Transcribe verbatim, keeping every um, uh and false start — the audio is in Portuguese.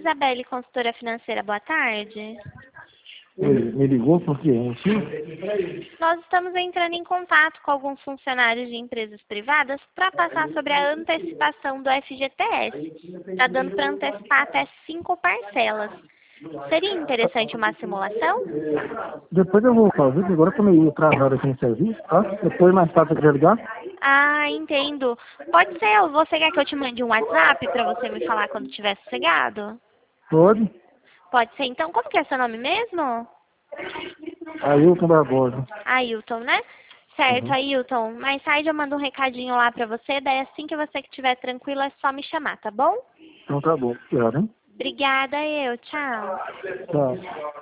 Isabelle, consultora financeira. Boa tarde. Ele me ligou por quê? Motivo? Nós estamos entrando em contato com alguns funcionários de empresas privadas para passar sobre a antecipação do F G T S. Está dando para antecipar até cinco parcelas. Seria interessante uma simulação? Depois eu vou fazer, porque agora eu tô meio atrasado aqui no serviço, tá? Depois mais tarde você quer ligar? Ah, entendo. Pode ser. Você quer que eu te mande um WhatsApp para você me falar quando estiver sossegado? Pode. Pode ser. Então, como que é seu nome mesmo? Ailton Barbosa. Ailton, né? Certo, Uhum. Ailton. Mais tarde eu mando um recadinho lá pra você, daí assim que você estiver tranquilo é só me chamar, tá bom? Então tá bom. Obrigado, hein? Obrigada, eu. Tchau. Tchau.